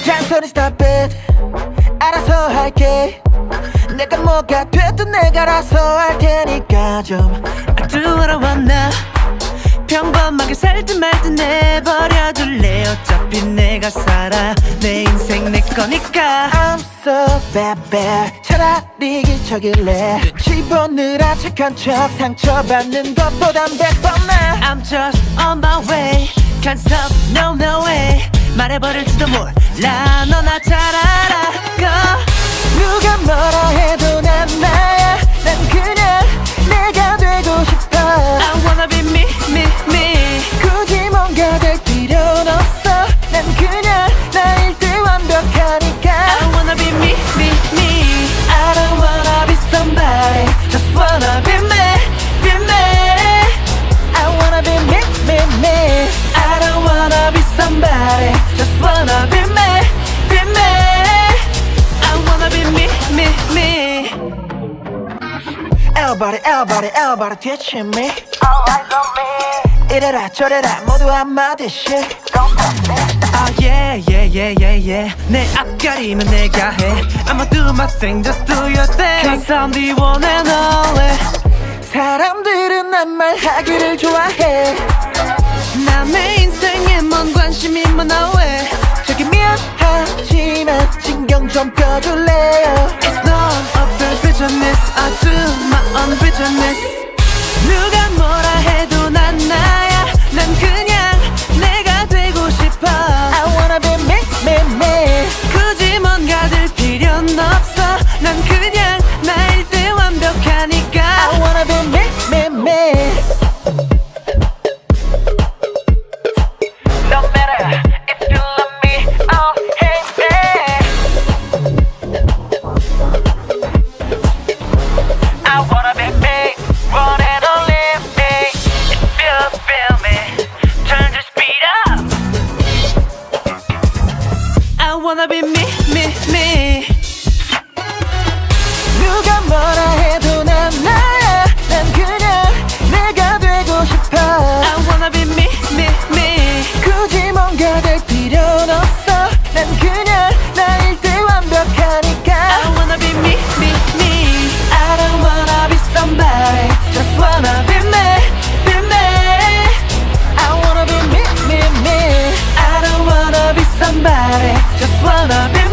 잔소리 stop it. 알아서 할게. 내가 뭐가 됐든 내가 알아서 할 테니까 좀 Do what I want now. 평범하게 살든 말든 내버려둘래. 어차피 내가 살아. 내 인생 내 거니까. I'm so bad bad. 차라리 기척일래. 눈치 보느라 착한 척 상처받는 것보단 100번 나. I'm just on my way. Can't stop, no, no way. 말해버릴지도 몰라. 너나 잘 알아. Go. 누가 뭐라 해도 난 나야. 난 그냥 내가 되고 싶어. I wanna be me, me, me. 굳이 뭔가 될 필요는 없어. 난 그냥 나일 때 완벽하니까. I wanna be me, me, me. I don't wanna be somebody. Just wanna be me, be me. I wanna be me, me, me. I don't wanna be somebody. Just wanna be me, be me. I wanna be me, me, me. Everybody, everybody, everybody teaching me. All eyes on me. 이래라 저래라 모두 한마디씩. Oh yeah, yeah, yeah, yeah, yeah. 내 앞가림은 내가 해. I'ma do my thing, just do your thing. Cause I'm the one and only. 사람들은 난 말하기를 좋아해. 남의 인생에 뭔 관심이 많아 왜. 저기 미안하지만 신경 좀 꺼줄래요. It's none of their business. I do my own business. 누가 뭐라 해도 난 나야. 난 그냥 내가 되고 싶어. I wanna be me, me, me. 굳이 뭔가 될 필요는 없어. 난 그냥 나일 때 완벽하니까. I wanna be me, me, me. No matter if you love me or hate me. I wanna be me, one and only me. If you feel me, turn the speed up. I wanna be me, me, me. 누가 뭐라 해도 난 나야. 난 그냥 내가 되고 싶어. I wanna be me, me, me. 굳이 뭔가 될 필요는 없어. 난 그냥 나일 때 완벽하니까. I wanna be me, me, me. I don't wanna be somebody. Just wanna be me, be me. I wanna be me, me, me. I don't wanna be somebody. Just wanna be